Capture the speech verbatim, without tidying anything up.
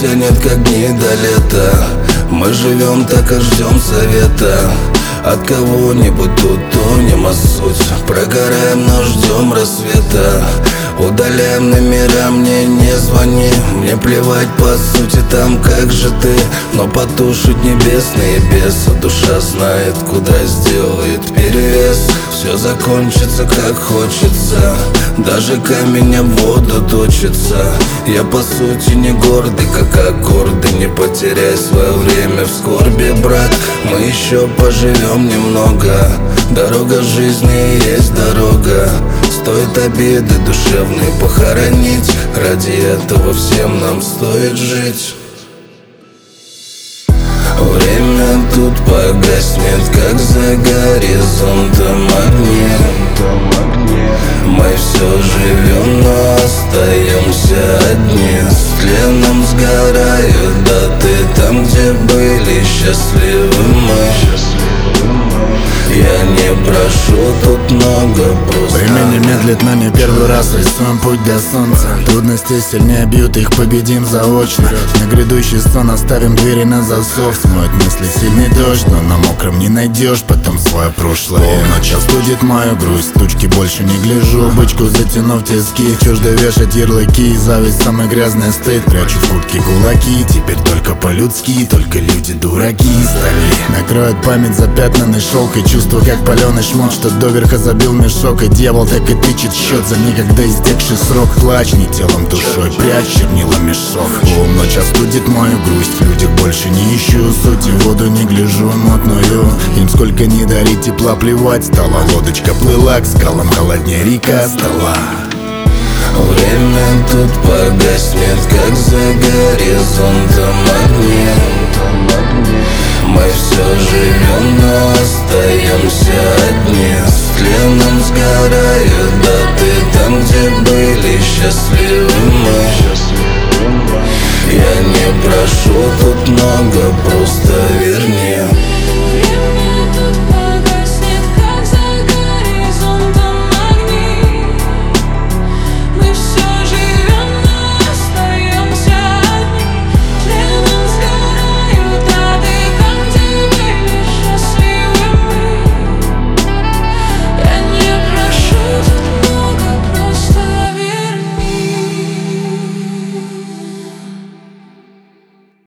тянет как дни до лета. Мы живем так и ждем совета от кого-нибудь, тут тонем, а суть прогораем, но ждем рассвета. Удаляем номера, мне не звони. Мне плевать по сути там, как же ты. Но потушить небесные бесы. Душа знает, куда сделает перевес. Все закончится как хочется. Даже камень об воду точится. Я по сути не гордый, как аккорды. Не потеряй свое время в скорби, брат. Мы еще поживем немного. Дорога жизни есть дорога. Стоит обиды душевные похоронить. Ради этого всем нам стоит жить. Время тут погаснет, как за горизонтом огни. Мы все живем, но остаемся одни. С тленом сгорают даты там, где были счастливы мы. Я не прошу тут много, просто время не медлит нами первый раз, рисуем путь до солнца. Трудности сильнее бьют, их победим заочно. На грядущий сон оставим двери на засов. Смоет мысли сильный дождь, но на мокром не найдешь потом свое прошлое. Полночь остудит мою грусть, тучки больше не гляжу. Бычку затянув тиски, чуждо вешать ярлыки. Зависть самый грязный стыд, прячу в куртке кулаки. Теперь только по-людски, только люди дураки стали. Накроет память запятнанный шелк и чувство, как паленый шмот, что доверха забил мешок. И дьявол так и тычет счет за некогда истекший срок. Плачь не телом, душой, прячь чернила мешок. Полночь остудит мою грусть, в людях больше не ищу сути. В воду не гляжу мутную, им сколько не дарить тепла плевать. Стала лодочка, плыла к скалам, холоднее река стала. Время тут погаснет, как за горизонтом огни. Мы все живем, но остаемся одни. С тленом сгорают даты там, где были счастливы мы. Я не прошу тут много, просто верь.